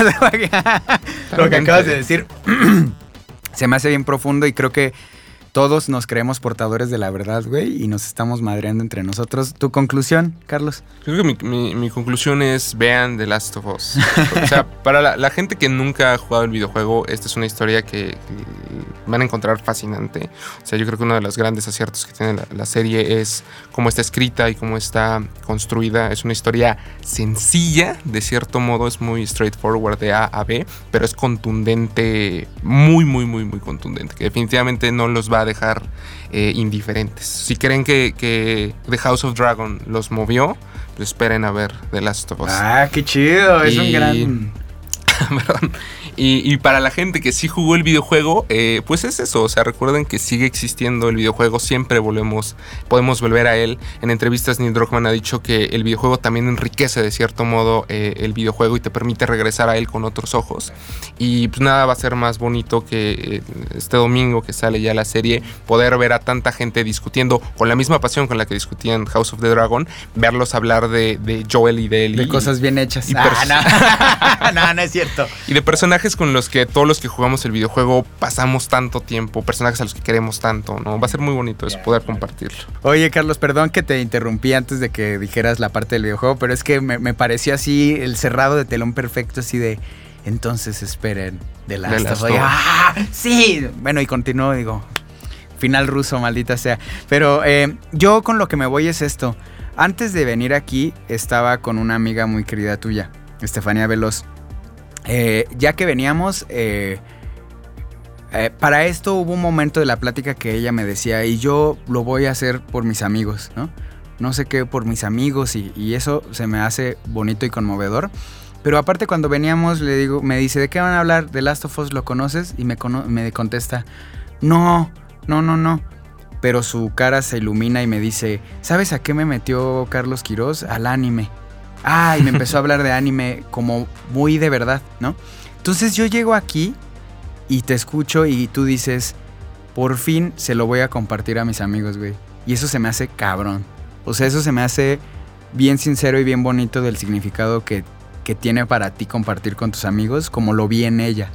Lo que acabas de decir se me hace bien profundo y creo que todos nos creemos portadores de la verdad, güey, y nos estamos madreando entre nosotros. ¿Tu conclusión, Carlos? Creo que mi, mi, mi conclusión es vean The Last of Us. O sea, para la, la gente que nunca ha jugado el videojuego, esta es una historia que, que van a encontrar fascinante. O sea, yo creo que uno de los grandes aciertos que tiene la, la serie es cómo está escrita y cómo está construida. Es una historia sencilla, de cierto modo, es muy straightforward de A a B, pero es contundente, muy, muy, muy, muy contundente, que definitivamente no los va a dejar eh, indiferentes. Si creen que, que The House of Dragon los movió, pues esperen a ver The Last of Us. Ah, qué chido, es y... un gran... Perdón. Y, y para la gente que sí jugó el videojuego, eh, pues es eso. O sea, recuerden que sigue existiendo el videojuego. Siempre volvemos, podemos volver a él. En entrevistas Neil Druckmann ha dicho que el videojuego también enriquece de cierto modo eh, el videojuego y te permite regresar a él con otros ojos. Y pues nada va a ser más bonito que este domingo que sale ya la serie, poder ver a tanta gente discutiendo con la misma pasión con la que discutían House of the Dragon, verlos hablar de, de Joel y de Ellie. De cosas bien hechas. Y ah, no. no, no es cierto. Y de personajes con los que todos los que jugamos el videojuego pasamos tanto tiempo, personajes a los que queremos tanto, ¿no? Va a ser muy bonito eso, poder compartirlo. Oye, Carlos, perdón que te interrumpí antes de que dijeras la parte del videojuego, pero es que me, me pareció así el cerrado de telón perfecto, así de entonces esperen de Last of Us. ¡Ah! Sí. Bueno, y continúo, digo, final ruso, maldita sea. Pero eh, yo con lo que me voy es esto. Antes de venir aquí estaba con una amiga muy querida tuya, Estefanía Veloz. Eh, ya que veníamos, eh, eh, para esto hubo un momento de la plática que ella me decía, y yo lo voy a hacer por mis amigos, ¿no? No sé qué, por mis amigos, y, y eso se me hace bonito y conmovedor. Pero aparte cuando veníamos, le digo, me dice, ¿de qué van a hablar? ¿The Last of Us lo conoces? Y me, cono- me contesta, no, no, no, no. Pero su cara se ilumina y me dice, ¿sabes a qué me metió Carlos Quirós? Al anime. Ah, y me empezó a hablar de anime como muy de verdad, ¿no? Entonces yo llego aquí y te escucho y tú dices, por fin se lo voy a compartir a mis amigos, güey. Y eso se me hace cabrón. O sea, eso se me hace bien sincero y bien bonito del significado que, que tiene para ti compartir con tus amigos, como lo vi en ella.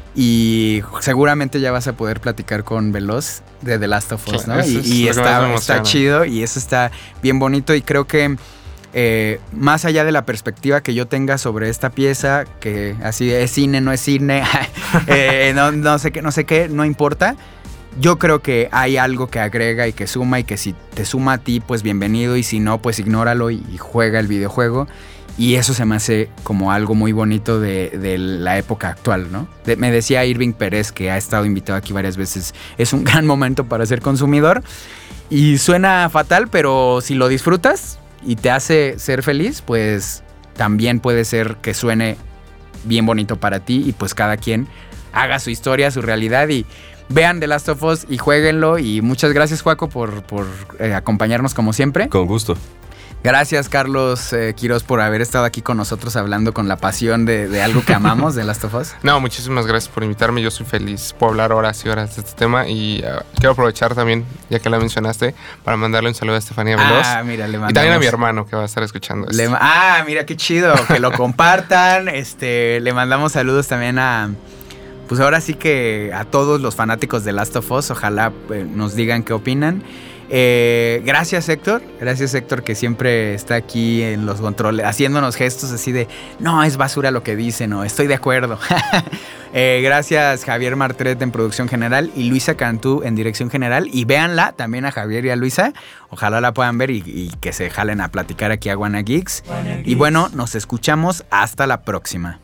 Y seguramente ya vas a poder platicar con Veloz de The Last of Us, ¿no? Y, y está, está chido y eso está bien bonito y creo que eh, más allá de la perspectiva que yo tenga sobre esta pieza, que así es cine, no es cine, eh, no, no sé qué, no sé qué, no importa. Yo creo que hay algo que agrega y que suma y que si te suma a ti, pues bienvenido y si no, pues ignóralo y, y juega el videojuego. Y eso se me hace como algo muy bonito de, de la época actual, ¿no? De, me decía Irving Pérez, que ha estado invitado aquí varias veces, es un gran momento para ser consumidor. Y suena fatal, pero si lo disfrutas y te hace ser feliz, pues también puede ser que suene bien bonito para ti y pues cada quien haga su historia, su realidad y vean The Last of Us y jueguenlo. Y muchas gracias, Juaco, por, por eh, acompañarnos como siempre. Con gusto. Gracias, Carlos eh, Quirós, por haber estado aquí con nosotros hablando con la pasión de, de algo que amamos, de Last of Us. No, muchísimas gracias por invitarme. Yo soy feliz por hablar horas y horas de este tema. Y uh, quiero aprovechar también, ya que la mencionaste, para mandarle un saludo a Estefanía Veloz. Ah, mira, le mandamos. Y también a mi hermano que va a estar escuchando esto. Le, ah, mira, qué chido. Que lo compartan. este, le mandamos saludos también a... Pues ahora sí que a todos los fanáticos de Last of Us. Ojalá eh, nos digan qué opinan. Eh, gracias, Héctor. Gracias, Héctor, que siempre está aquí en los controles, haciéndonos gestos así de no, es basura lo que dicen o estoy de acuerdo. eh, gracias, Javier Martret en producción general y Luisa Cantú en dirección general. Y véanla también a Javier y a Luisa. Ojalá la puedan ver y, y que se jalen a platicar aquí a Wanna Geeks. Y bueno, nos escuchamos hasta la próxima.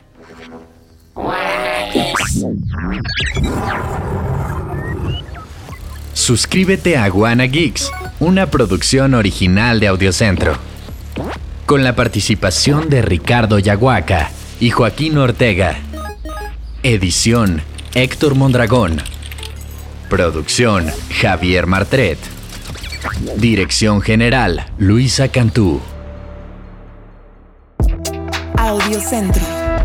Suscríbete a Wanna Geeks, una producción original de Audiocentro. Con la participación de Ricardo Yaguaca y Joaquín Ortega. Edición, Héctor Mondragón. Producción, Javier Martret. Dirección general, Luisa Cantú. Audiocentro.